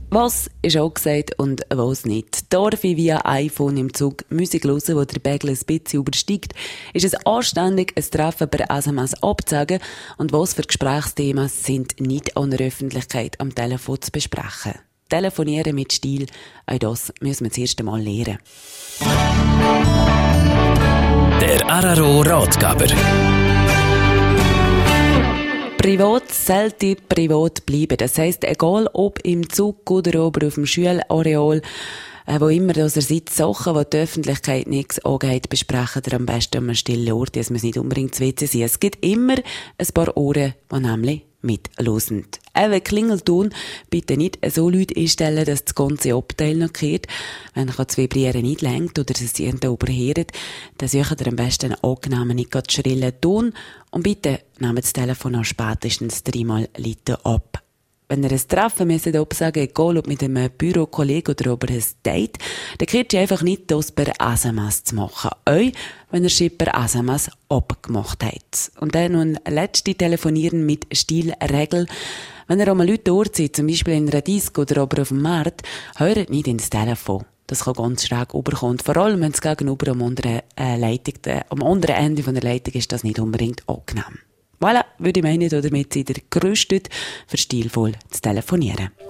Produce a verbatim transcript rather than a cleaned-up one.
Was ist auch gesagt und was nicht? Darf ich via iPhone im Zug Musik hören, die der Pegel ein bisschen übersteigt? Ist es anständig, ein Treffen per S M S abzusagen? Und was für Gesprächsthemen sind nicht an der Öffentlichkeit am Telefon zu besprechen? Telefonieren mit Stil, auch das müssen wir das erste Mal lernen. Der R R O-Ratgeber. Privat sollte privat bleiben. Das heisst, egal ob im Zug oder ob auf dem Schulareal, äh, wo immer dass ihr seid, Sachen, die die Öffentlichkeit nichts angeht, besprechen ihr am besten an einem stillen Ort. Es muss nicht unbedingt das W C sein. Es gibt immer ein paar Ohren, die nämlich mithören. Eben Klingelton bitte nicht so laut einstellen, dass das ganze Abteil noch geht. Wenn das Vibrieren nicht lenkt oder es sich überhört, dann sucht ihr am besten einen angenehmen, nicht gerade schrillen Ton und bitte nehmt das Telefon auch spätestens dreimal Liter ab. Wenn ihr ein Treffen müsst absagen, egal ob mit einem Bürokollegen oder ob ihr ein Date, dann könnt ihr einfach nicht das per S M S zu machen. Euch, wenn ihr schon per S M S abgemacht habt. Und dann noch ein letztes Telefonieren mit Stilregel. Wenn ihr einmal Leute dort seid, zum Beispiel in einer Disco oder aber auf dem Markt, hört nicht ins Telefon. Das kann ganz schräg rüberkommen. Vor allem, wenn es gegenüber am anderen, äh, Leitung, äh, am anderen Ende von der Leitung ist, das nicht unbedingt angenehm. Voilà, würde ich meinen, damit seid ihr gerüstet, für stilvoll zu telefonieren.